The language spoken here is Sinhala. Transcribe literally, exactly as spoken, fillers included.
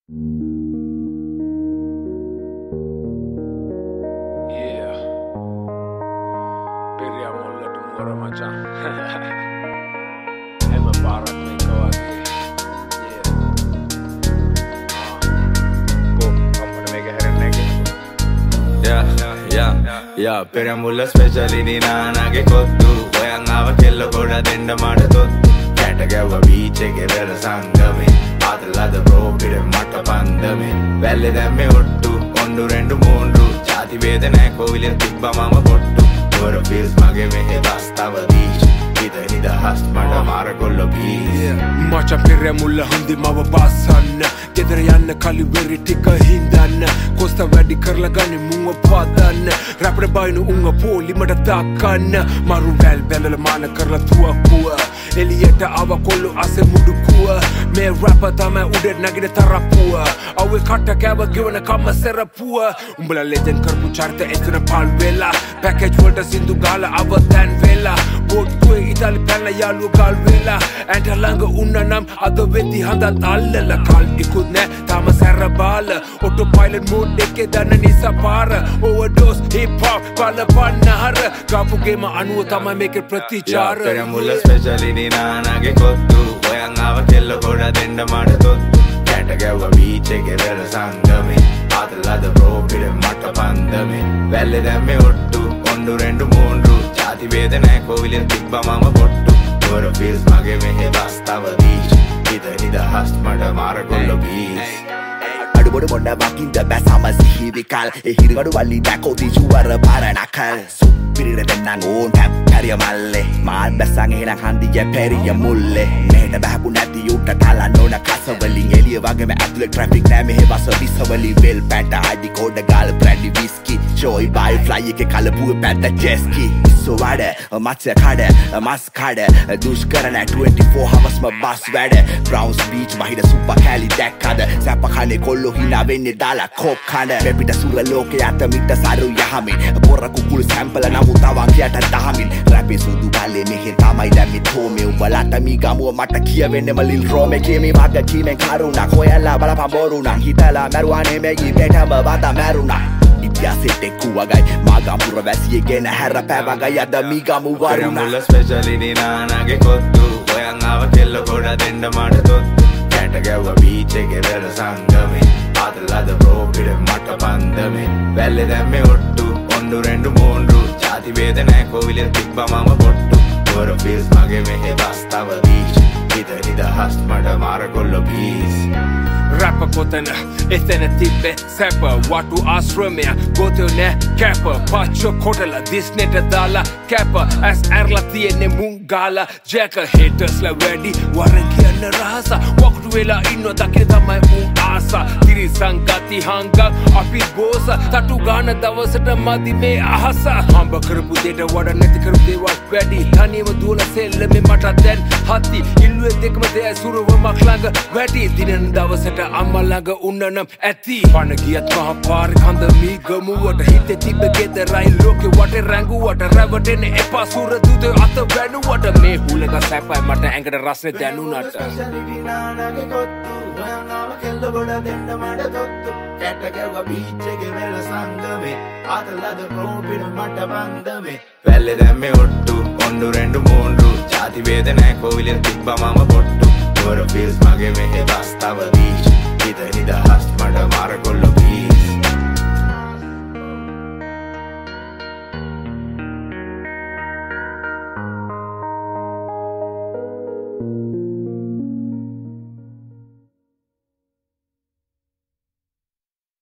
Yeah, Piriya mulla tu mora macha. Emma Barak mein kawagi. Yeah. Go, come on, make a hair and Yeah, yeah, yeah. Piriya mulla specially ni nana ge kottu. Oyang ava kello koda denna mada tottu. Kata gawa beach ge vela sangame. Adala the road pide matta pandame. Velle demme ottu. Ondu rendu moondu. Jati vedana kovile tibba mama pottu. Ora feels mage mehe dastawa beach. Hida hida hast mada mara kollo beach. Macha Piriya mulla hundi mawa basanna. Gedara yanna kali veri tika hindanna. Costa වැඩි කරලා ගනි මුව පාදන්න රැපර බයිනු උංග පොලිමට දාකන්න මරු වැල් බැලල මාන කරලා තුවක්කුව එලියට ආව කොල්ලු අසෙ මුඩුකුව මේ රැපර් තමයි උඩ නැගින තරප්පුව අවුවේ කට කෑව ගෙවන කම සරපුව උඹලා ලෙජන්ඩ් කරපු චරිත එතන පල් වෙලා පැකේජ් වලට සින්දු ගාලා ආව දැන් වෙලා බොට්ටුවේ ඉතාලි පැනලා යාළුව ගල් වෙලා ඇන්ට ළඟ උන්න නම් අද වෙති හඳත් අල්ලලා කල් ඉකුත් නෑ තාම සැර බාල ඔටෝ පයිලට් මෝඩ් එකේ දන්න නිසා පාර ඕවර්ඩෝස් හිප් හොප් බල පන්නහර ගාපු ගේම අනුව තමයි මේකේ ප්‍රතිචාර Piriya mulla specially ni nana ge kottu oyang ava kello koda denna mada tottu kata gawa beach ge vela sangame adala the road pide matta pandame velle demme ottu ondu rendu moondu jati vedana kovile tibba mama pottu ora feels mage mehe dastawa beach hida hida hast mada mara kollo beach අඩුබොඩ මොඩ වකින්ද බැසම සිහිවිකල් එහිරිගඩු වල්ලි දැකෝති ජුවර පරණකල් සුපිරිර දෙන්නන් ඕන් හැප් පැරිය මල්ලේ මාල් බැසන් එහෙනම් හන්දිය පැරිය මුල්ලේ මෙහෙට බහපු නැති උට කලන්න ඕන කසවලින් එළිය වගේම ඇතුලේ ට්‍රැෆික් නෑ මෙහෙ බස විසවලි වෙල් පැට අයිඩි කෝඩ ගාල බ්‍රැඩි විස්කි ජෝයි බයි ෆ්ලයි එකේ කලපුවේ පැත්ත ජෙස්කි ඉස්සෝ වඩ මච්ච කඩ මස් කඩ දුෂ්කරන twenty-four hours ම බස් වැඩ බ්‍රවුන්ස් බීච් මහිද සුපර් කැලි දැක්කද සැප කනේ කොල්ලෝ හිනා වෙන්නේ දාලා කෝක් කන පෙපිට සුර ලෝකේ අත මිට සරු යහමින් පොර කුකුල් සැම්පල් නමු තවන් කියට දහමින් රැපේ සුදු බල්ලේ මෙහෙ තමයි දැම්මේ තෝමේ උඹලාට මී ගමුව මට කියවෙන්නම ලිල් රෝමේ කීමේ මාග කීමෙන් කරුණා කොයලා බලපන් බොරුණා හිතලා මරුවානේ මේකී පෙටම බත මරුණා ඉතිහාසෙට එක්කුවගයි මාගම්පුර වැසියේ ගෙන හැර පැවගයි අද මී ගමු Piriya වරුණා mulla specially ni nana ge kottu oyang ava kello koda denna mada tottu kata gawa beach ge vela sangame adala the road pide matta pandame velle demme ottu ondu rendu moondu jati vedana kovile tibba mama pottu ora feels mage mehe dastawa beach hida hida hast mada mara kollo beach rap කොතන එතන තිබ්බේ සැප වටු ආශ්‍රමය ගොතෝ නෑ කැප පච්ච කොටලා දිස්නෙට දාලා කැප ඇස් ඇරලා තියෙන්නේ මුං ගාලා ජැක හේටර්ස්ලා වැඩි වරන් කියන්න රහස වකුටු වෙලා ඉන්නව දකින තමයි මුං ආසා තිරිසන් ගති හංගක් අපි බෝස තටු ගාන දවසට මදි මේ අහස හම්බ කරපු දෙට වඩා නැති කරපු දේවල් වැඩි තනියම දුවලා සෙල්ලමේ මට දැන් හති ඉල්ලුවේ දෙකම දෙය සුරවමක් ළඟ වැඩි දිනන දවසට අම්මා ළඟ උන්නනම් ඇති පණ ගියත් මහ පාර කඳ මී ගමුවට හිතේ තිබ්බ ගෙදරයි ලෝකේ වටේ රැඟුවට රැවටෙන එපා සුර දුද අත වැනුවට මේ හුලක සැපයි මට ඇඟට රසනේ දැනුණාට velle demme ottu ondu rendu moondu jati vedana kovile tibba mama pottu ora feels mage mehe dastawa beach hida